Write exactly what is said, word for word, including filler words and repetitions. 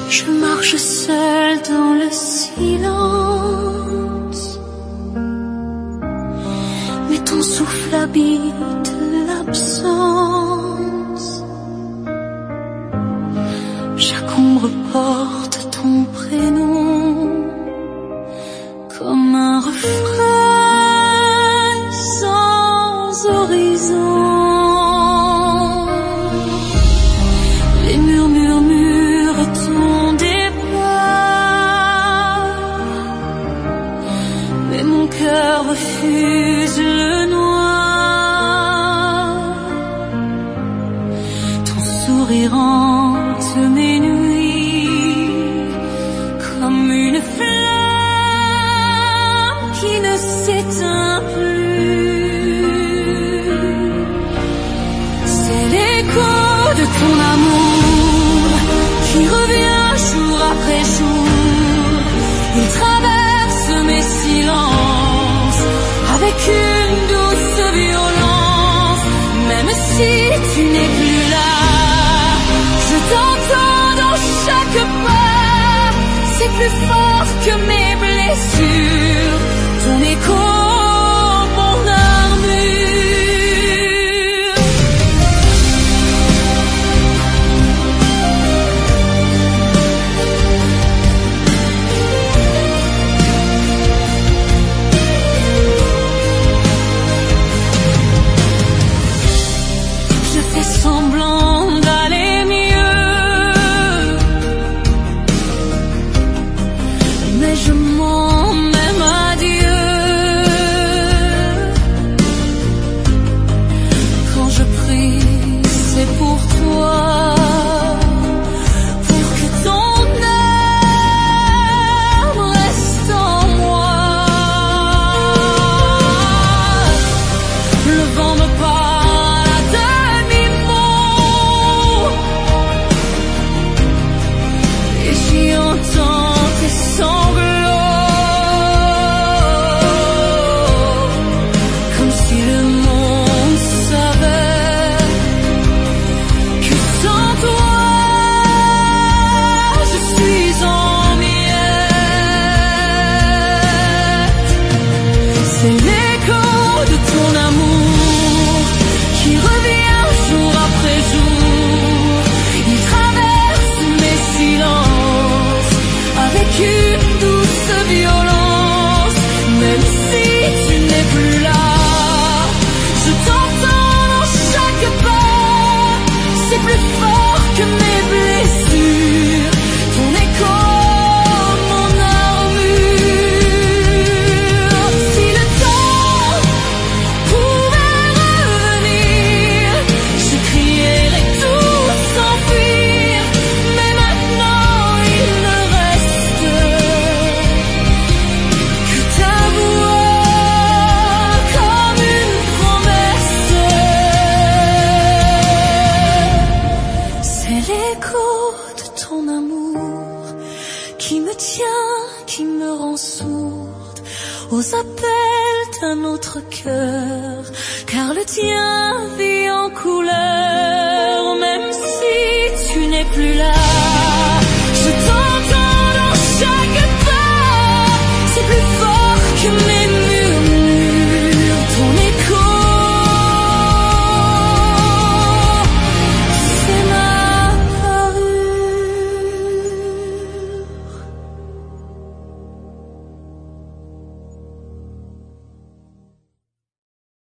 Je marche seule dans le silence, mais ton souffle habite l'absence. Chaque ombre porte ton prénom comme un refrain sans horizon. Les murmures murmurent ton départ, mais mon cœur refuse le noir. Ton sourire hante mes nuits comme une flamme qui ne s'éteint plus. C'est l'écho de ton amour qui revient jour après jour. Il traverse mes silences avec une douce violence. Même si tu n'es plus là, je t'entends dans chaque pas. C'est plus fort que mes blessures. Ton écho, mon armure. Je fais semblant d'aller mieux, mais je mens même à Dieu quand je prie, c'est pour toi, pour que ton âme reste en moi. Le vent me parle à demi-mot et j'y entends tes sanglots, comme si le monde savait que sans toi je suis en miettes. C'est l'écho de ton amour qui revient jour après jour. Il traverse mes silences avec une douce violence. Même si tu n'es plus là, je t'entends dans chaque pas. C'est plus fort que mes blessures. Ton écho, mon armure. Si le temps pouvait revenir, je crierais tout s'enfuir. Mais maintenant il ne reste que ta voix comme une promesse. C'est l'écho de ton amour qui me tient, qui me rend sourde aux appels d'un autre cœur, car le tien vit en couleur. Même si tu n'es plus là, je t'en